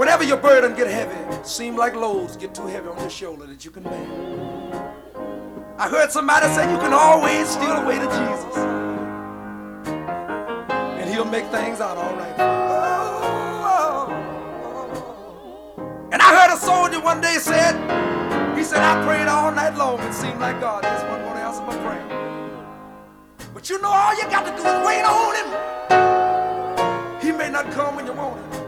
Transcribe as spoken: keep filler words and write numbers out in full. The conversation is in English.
Whenever your burden get heavy, seem like loads get too heavy on your shoulder that you can bear. I heard somebody say you can always steal away to Jesus, and he'll make things out all right. Oh, and I heard a soldier one day said, he said, I prayed all night long. It seemed like God just wasn't going to answer my prayer. But you know, all you got to do is wait on him. He may not come when you want him,